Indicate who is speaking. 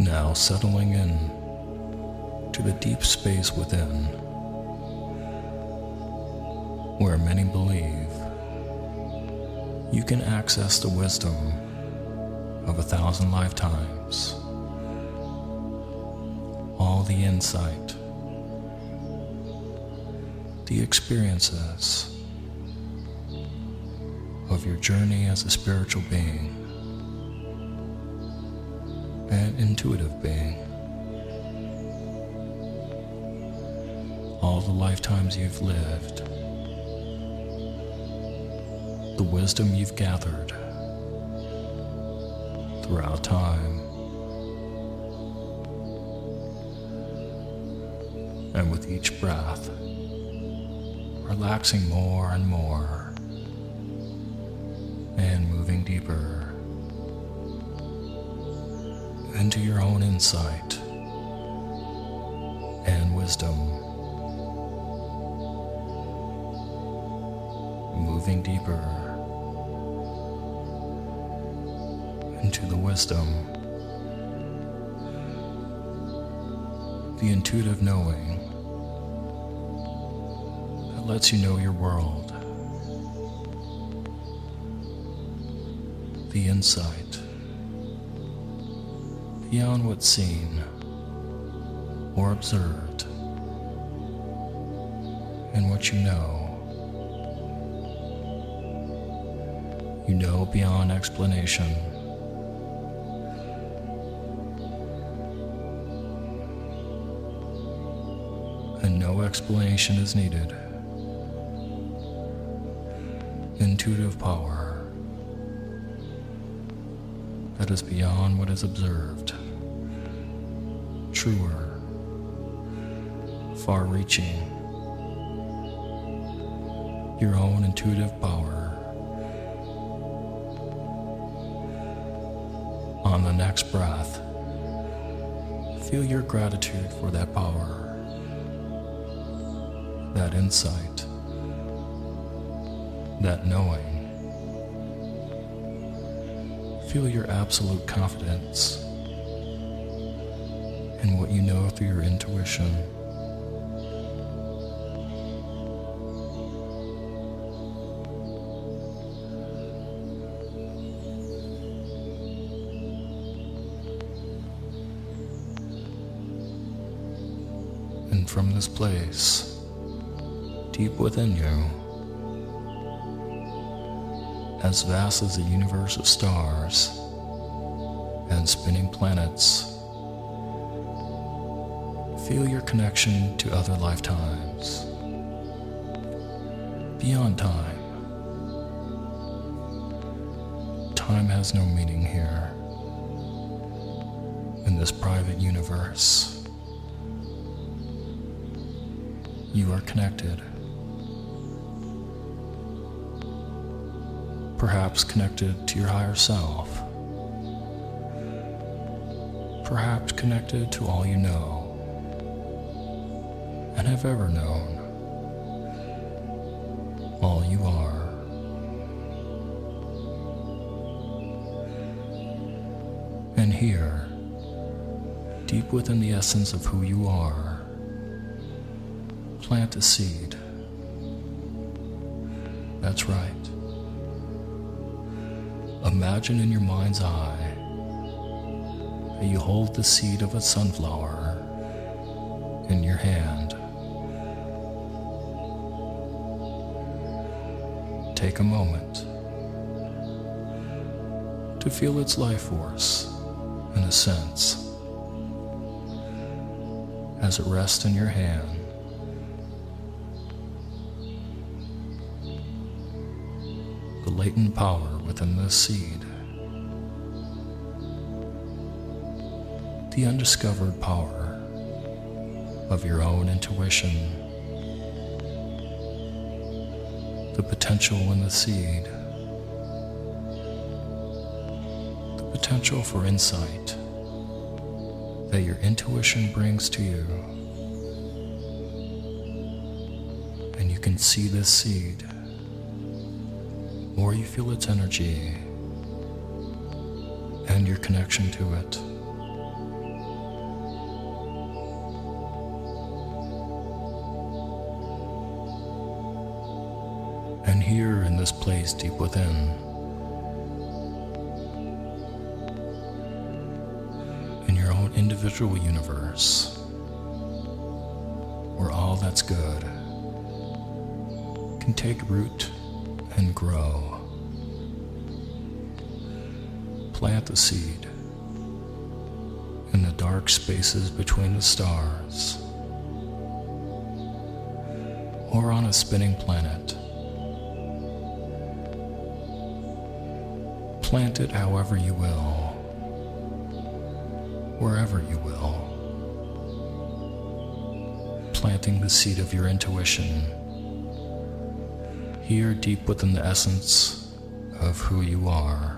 Speaker 1: Now settling in to the deep space within, where many believe you can access the wisdom of 1,000 lifetimes, all the insight, the experiences of your journey as a spiritual being, an intuitive being. All the lifetimes you've lived, the wisdom you've gathered throughout time, and with each breath, relaxing more and more and moving deeper into your own insight and wisdom, moving deeper into the wisdom, the intuitive knowing that lets you know your world, the insight beyond what's seen or observed, and what you know beyond explanation. And no explanation is needed. Intuitive power that is beyond what is observed, truer, far-reaching, your own intuitive power. On the next breath, feel your gratitude for that power, that insight, that knowing. Feel your absolute confidence in what you know through your intuition. And from this place, deep within you, as vast as the universe of stars and spinning planets, feel your connection to other lifetimes, beyond time. Time has no meaning here, in this private universe. You are connected. Perhaps connected to your higher self. Perhaps connected to all you know and have ever known. All you are. And here, deep within the essence of who you are, plant a seed. That's right. Imagine in your mind's eye that you hold the seed of a sunflower in your hand. Take a moment to feel its life force, in a sense, as it rests in your hand. The latent power within this seed, the undiscovered power of your own intuition, the potential in the seed, the potential for insight that your intuition brings to you. And you can see this seed, or you feel its energy and your connection to it. And here in this place deep within, in your own individual universe, where all that's good can take root and grow. Plant the seed in the dark spaces between the stars, or on a spinning planet. Plant it however you will, wherever you will, planting the seed of your intuition here deep within the essence of who you are.